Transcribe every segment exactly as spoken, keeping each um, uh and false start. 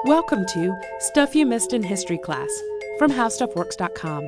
Welcome to Stuff You Missed in History Class from How Stuff Works dot com.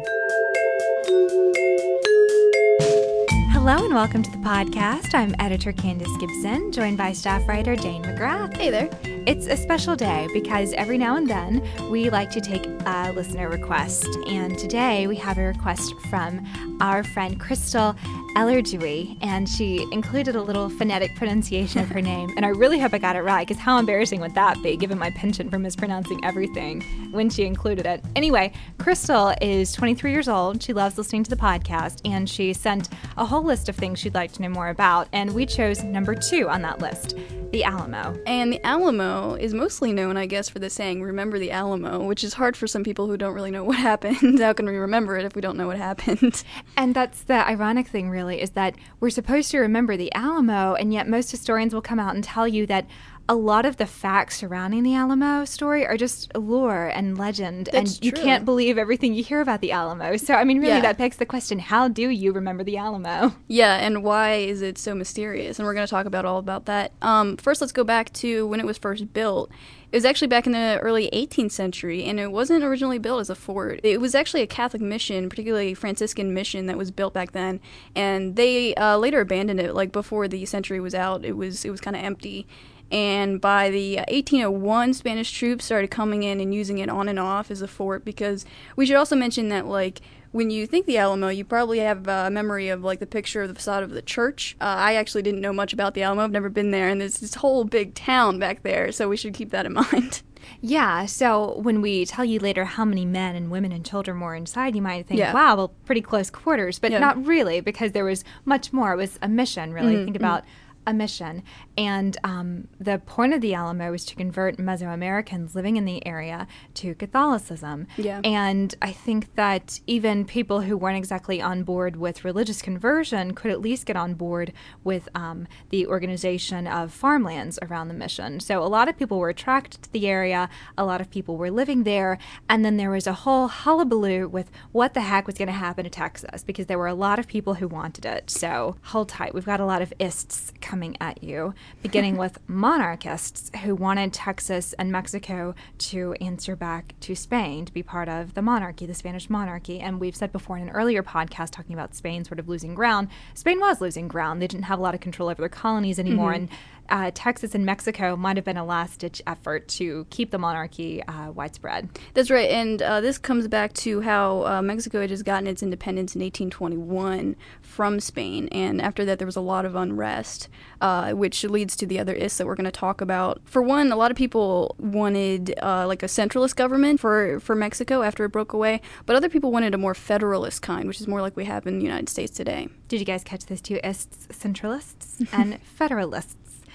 Hello and welcome to the podcast. I'm editor Candace Gibson, joined by staff writer Jane McGrath. Hey there. It's a special day because every now and then we like to take a listener request. And today we have a request from our friend Crystal Ellerjui, and she included a little phonetic pronunciation of her name. And I really hope I got it right, because how embarrassing would that be, given my penchant for mispronouncing everything when she included it. Anyway, Crystal is twenty-three years old. She loves listening to the podcast, and she sent a whole list of things she'd like to know more about. And we chose number two on that list, the Alamo. And the Alamo is mostly known, I guess, for the saying, remember the Alamo, which is hard for some people who don't really know what happened. How can we remember it if we don't know what happened? And that's the ironic thing, really, is that we're supposed to remember the Alamo, and yet most historians will come out and tell you that a lot of the facts surrounding the Alamo story are just lore and legend, That's and you true. can't believe everything you hear about the Alamo. So, I mean, really, Yeah. that begs the question, how do you remember the Alamo? Yeah, and why is it so mysterious? And we're going to talk about all about that. Um, first, let's go back to when it was first built. It was actually back in the early eighteenth century, and it wasn't originally built as a fort. It was actually a Catholic mission, particularly a Franciscan mission, that was built back then, and they uh, later abandoned it. Like, before the century was out, it was it was kind of empty. And by the eighteen oh one, Spanish troops started coming in and using it on and off as a fort, because we should also mention that, like, when you think the Alamo, you probably have a memory of, like, the picture of the facade of the church. Uh, I actually didn't know much about the Alamo. I've never been there, and there's this whole big town back there, so we should keep that in mind. Yeah, so when we tell you later how many men and women and children were inside, you might think, Yeah. wow, well, pretty close quarters, but Yeah. not really, because there was much more. It was a mission, really. Mhm, Think about a mission. And um, the point of the Alamo was to convert Mesoamericans living in the area to Catholicism. Yeah. And I think that even people who weren't exactly on board with religious conversion could at least get on board with um, the organization of farmlands around the mission. So a lot of people were attracted to the area, a lot of people were living there, and then there was a whole hullabaloo with what the heck was going to happen to Texas, because there were a lot of people who wanted it. So hold tight, we've got a lot of ists coming at you, beginning with monarchists who wanted Texas and Mexico to answer back to Spain, to be part of the monarchy, the Spanish monarchy. And we've said before in an earlier podcast talking about Spain sort of losing ground, Spain was losing ground. They didn't have a lot of control over their colonies anymore, Mm-hmm. and uh, Texas and Mexico might have been a last-ditch effort to keep the monarchy uh, widespread. That's right, and uh, this comes back to how uh, Mexico had just gotten its independence in eighteen twenty-one from Spain, and after that there was a lot of unrest, uh, which leads to the other ists that we're going to talk about. For one, a lot of people wanted uh, like a centralist government for, for Mexico after it broke away, but other people wanted a more federalist kind, which is more like we have in the United States today. Did you guys catch those two ists, centralists and federalists?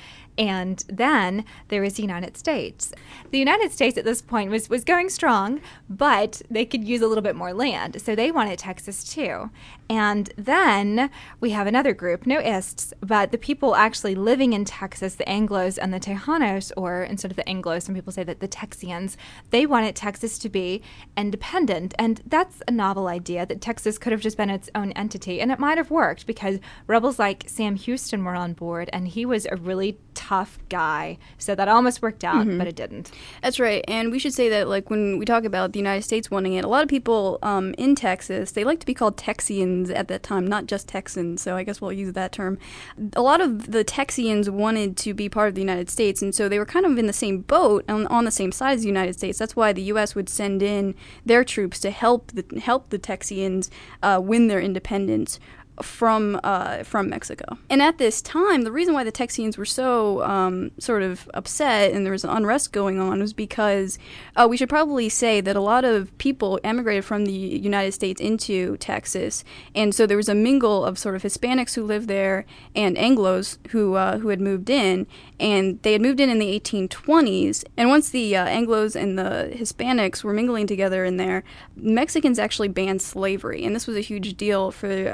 And then there was the United States. The United States at this point was, was going strong, but they could use a little bit more land. So they wanted Texas too. And then we have another group, no ists, but the people actually living in Texas, the Anglos and the Tejanos, or instead of the Anglos, some people say that the Texians, they wanted Texas to be independent. And that's a novel idea, that Texas could have just been its own entity. And it might have worked, because rebels like Sam Houston were on board, and he was a really tough guy. So that almost worked out, Mm-hmm. but it didn't. That's right, and we should say that, like, when we talk about the United States wanting it, a lot of people um, in Texas, they like to be called Texians at that time, not just Texans, so I guess we'll use that term. A lot of the Texians wanted to be part of the United States, and so they were kind of in the same boat, on, on the same side as the United States. That's why the U S would send in their troops to help the, help the Texians uh, win their independence from uh, from Mexico. And at this time, the reason why the Texians were so um, sort of upset and there was unrest going on was because uh, we should probably say that a lot of people emigrated from the United States into Texas, and so there was a mingle of sort of Hispanics who lived there and Anglos who uh, who had moved in, and they had moved in in the eighteen twenties, and once the uh, Anglos and the Hispanics were mingling together in there, Mexicans actually banned slavery, and this was a huge deal for uh, the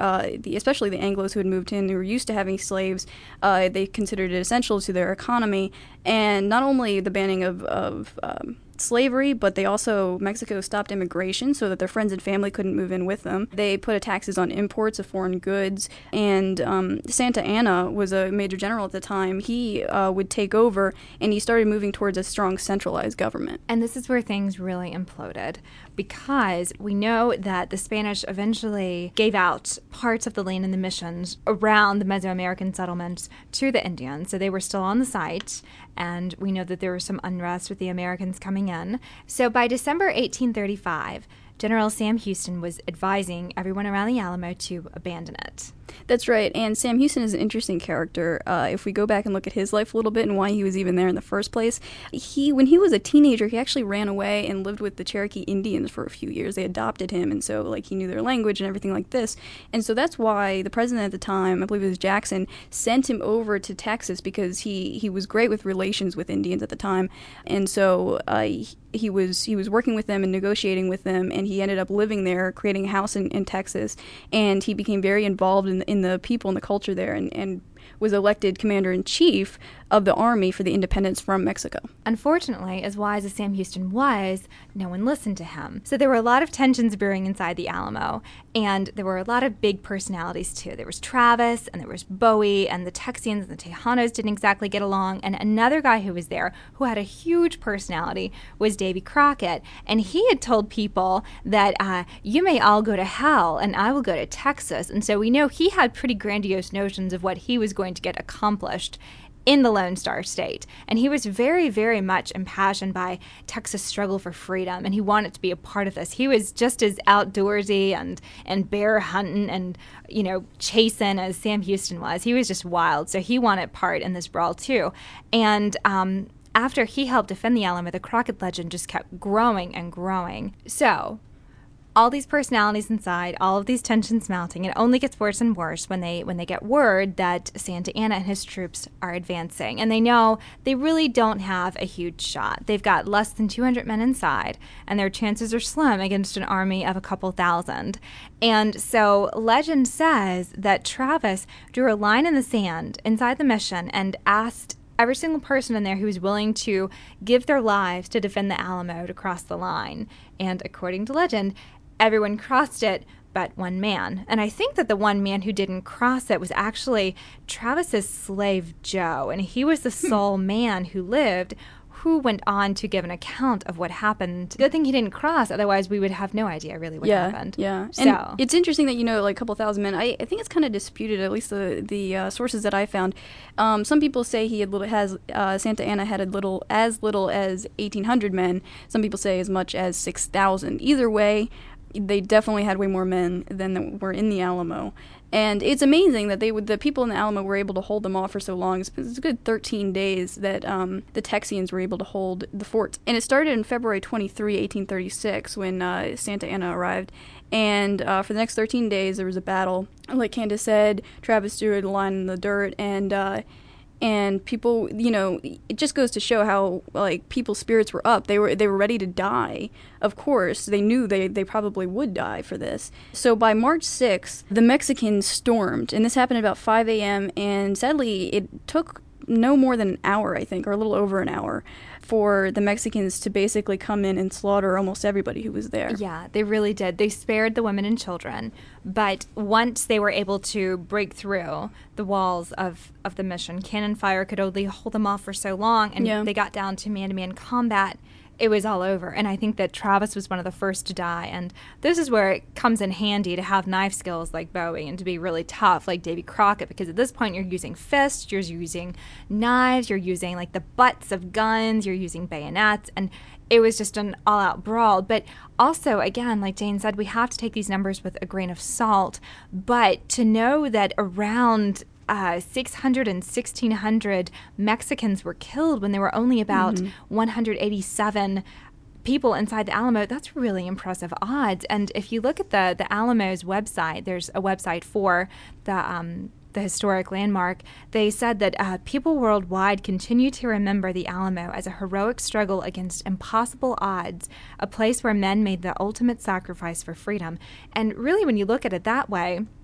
especially the Anglos who had moved in, who were used to having slaves, uh, they considered it essential to their economy. And not only the banning of, of um, slavery, but they also, Mexico stopped immigration so that their friends and family couldn't move in with them. They put taxes on imports of foreign goods, and um, Santa Anna was a major general at the time. He uh, would take over, and he started moving towards a strong centralized government. And this is where things really imploded, because we know that the Spanish eventually gave out parts of the land in the missions around the Mesoamerican settlements to the Indians. So they were still on the site, and we know that there was some unrest with the Americans coming in. So by December eighteen thirty-five, General Sam Houston was advising everyone around the Alamo to abandon it. That's right, and Sam Houston is an interesting character. Uh, if we go back and look at his life a little bit and why he was even there in the first place, he, when he was a teenager, he actually ran away and lived with the Cherokee Indians for a few years. They adopted him, and so like he knew their language and everything like this. And so that's why the president at the time, I believe it was Jackson, sent him over to Texas, because he, he was great with relations with Indians at the time. And so uh, he, he was he was working with them and negotiating with them, and he ended up living there, creating a house in, in Texas, and he became very involved in in the people and the culture there, and, and was elected commander-in-chief of the army for the independence from Mexico. Unfortunately, as wise as Sam Houston was, no one listened to him. So there were a lot of tensions brewing inside the Alamo, and there were a lot of big personalities too. There was Travis, and there was Bowie, and the Texians and the Tejanos didn't exactly get along, and another guy who was there who had a huge personality was Davy Crockett, and he had told people that uh, you may all go to hell, and I will go to Texas. And so we know he had pretty grandiose notions of what he was going to get accomplished in the Lone Star State. And he was very, very much impassioned by Texas' struggle for freedom, and he wanted to be a part of this. He was just as outdoorsy and, and bear hunting and, you know, chasing as Sam Houston was. He was just wild, so he wanted part in this brawl too. And um, after he helped defend the Alamo, the Crockett legend just kept growing and growing. So all these personalities inside, all of these tensions mounting, it only gets worse and worse when they when they get word that Santa Anna and his troops are advancing. And they know they really don't have a huge shot. They've got less than two hundred men inside, and their chances are slim against an army of a couple thousand. And so legend says that Travis drew a line in the sand inside the mission and asked every single person in there who was willing to give their lives to defend the Alamo to cross the line. And according to legend, everyone crossed it but one man. And I think that the one man who didn't cross it was actually Travis's slave Joe, and he was the sole man who lived, who went on to give an account of what happened. Good thing he didn't cross, otherwise we would have no idea really what yeah, happened. Yeah, so. And it's interesting that, you know, like a couple thousand men. I, I think it's kind of disputed, at least the the uh, sources that I found. Um, some people say he had little, has uh, Santa Anna had a little as little as eighteen hundred men. Some people say as much as six thousand. Either way, they definitely had way more men than were in the Alamo. And it's amazing that they would, the people in the Alamo were able to hold them off for so long. It's, it's a good thirteen days that um, the Texians were able to hold the fort. And it started in February twenty-third, eighteen thirty-six, when uh, Santa Anna arrived. And uh, for the next thirteen days, there was a battle. Like Candace said, Travis threw a line in the dirt, and uh, and people, you know, it just goes to show how, like, people's spirits were up. They were they were ready to die. Of course, they knew they, they probably would die for this. So by March sixth, the Mexicans stormed, and this happened at about five a.m., and sadly, it took no more than an hour, I think, or a little over an hour, for the Mexicans to basically come in and slaughter almost everybody who was there. Yeah, they really did. They spared the women and children, but once they were able to break through the walls of, of the mission, cannon fire could only hold them off for so long, and yeah. they got down to man-to-man combat. It was all over. And I think that Travis was one of the first to die. And this is where it comes in handy to have knife skills like Bowie and to be really tough like Davy Crockett, because at this point you're using fists, you're using knives, you're using like the butts of guns, you're using bayonets, and it was just an all-out brawl. But also, again, like Jane said, we have to take these numbers with a grain of salt. But to know that around Uh, six hundred and sixteen hundred Mexicans were killed when there were only about mm-hmm. one hundred eighty-seven people inside the Alamo, that's really impressive odds. And if you look at the, the Alamo's website, there's a website for the um, the historic landmark. They said that uh, people worldwide continue to remember the Alamo as a heroic struggle against impossible odds, a place where men made the ultimate sacrifice for freedom. And really, when you look at it that way,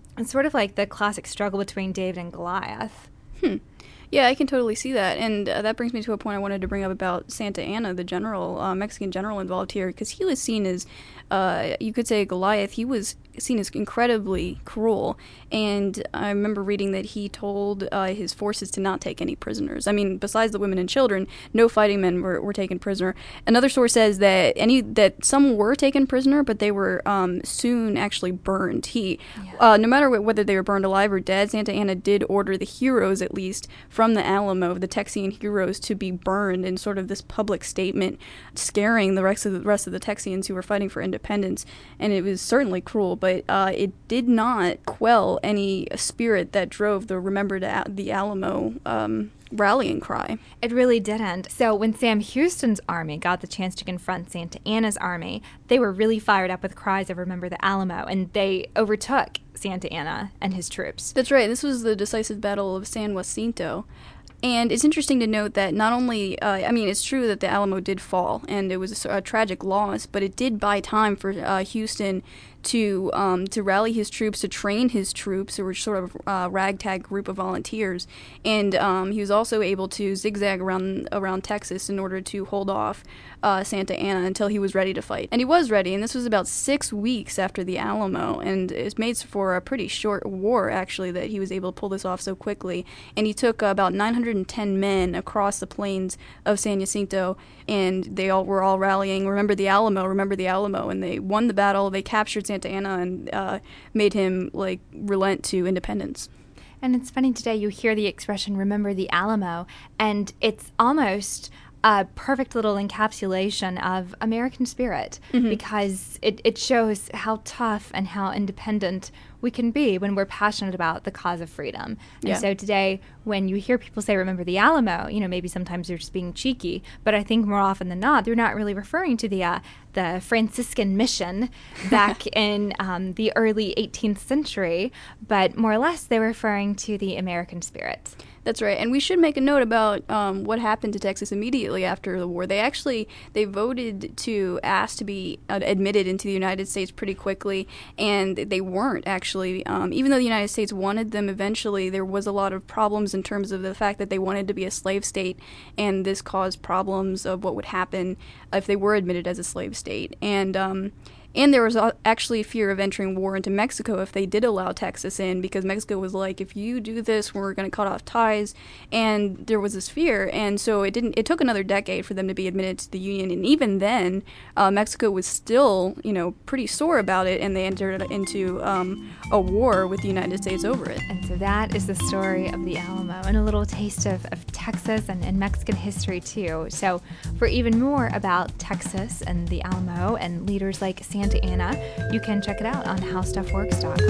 It's sort of like the classic struggle between David and Goliath. Hmm. Yeah, I can totally see that. And uh, that brings me to a point I wanted to bring up about Santa Anna, the general, uh, Mexican general involved here, because he was seen as, uh, you could say, Goliath. He was seen as incredibly cruel. And I remember reading that he told uh, his forces to not take any prisoners. I mean, besides the women and children, no fighting men were, were taken prisoner. Another source says that any that some were taken prisoner, but they were um, soon actually burned. He, yeah. uh, no matter wh- whether they were burned alive or dead, Santa Anna did order the heroes, at least, from the Alamo, the Texian heroes, to be burned in sort of this public statement, scaring the rest of the rest of the Texians who were fighting for independence. And it was certainly cruel, but uh, it did not quell any spirit that drove the Remember the, the Alamo um, rallying cry. It really didn't. So when Sam Houston's army got the chance to confront Santa Anna's army, they were really fired up with cries of Remember the Alamo, and they overtook Santa Anna and his troops. That's right. This was the decisive Battle of San Jacinto. And it's interesting to note that not only, uh, I mean, it's true that the Alamo did fall, and it was a, a tragic loss, but it did buy time for uh, Houston to um, to rally his troops, to train his troops, who were sort of a uh, ragtag group of volunteers. And um, he was also able to zigzag around around Texas in order to hold off uh, Santa Anna until he was ready to fight. And he was ready, and this was about six weeks after the Alamo, and it made for a pretty short war, actually, that he was able to pull this off so quickly. And he took uh, about nine hundred ten men across the plains of San Jacinto, and they all were all rallying, remember the Alamo, remember the Alamo, and they won the battle. They captured Santa Anna and uh, made him like relent to independence. And it's funny, today you hear the expression "remember the Alamo," and it's almost a perfect little encapsulation of American spirit, mm-hmm. because it, it shows how tough and how independent we can be when we're passionate about the cause of freedom. And yeah. so today, when you hear people say, remember the Alamo, you know, maybe sometimes they're just being cheeky, but I think more often than not, they're not really referring to the uh, the Franciscan mission back in um, the early eighteenth century, but more or less they're referring to the American spirit. That's right, and we should make a note about um, what happened to Texas immediately after the war. They actually, they voted to ask to be uh, admitted into the United States pretty quickly, and they weren't actually. Um, even though the United States wanted them eventually, there was a lot of problems in terms of the fact that they wanted to be a slave state, and this caused problems of what would happen if they were admitted as a slave state. And um, And there was actually a fear of entering war into Mexico if they did allow Texas in, because Mexico was like, if you do this, we're going to cut off ties. And there was this fear. And so it didn't. It took another decade for them to be admitted to the Union. And even then, uh, Mexico was still, you know, pretty sore about it. And they entered into um, a war with the United States over it. And so that is the story of the Alamo, and a little taste of, of Texas and, and Mexican history, too. So for even more about Texas and the Alamo and leaders like Santa Anna, you can check it out on how stuff works dot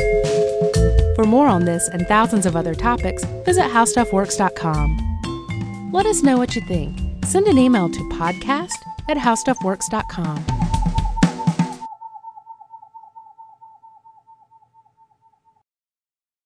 com. For more on this and thousands of other topics, visit how stuff works dot com. Let us know what you think. Send an email to podcast at how stuff works dot com.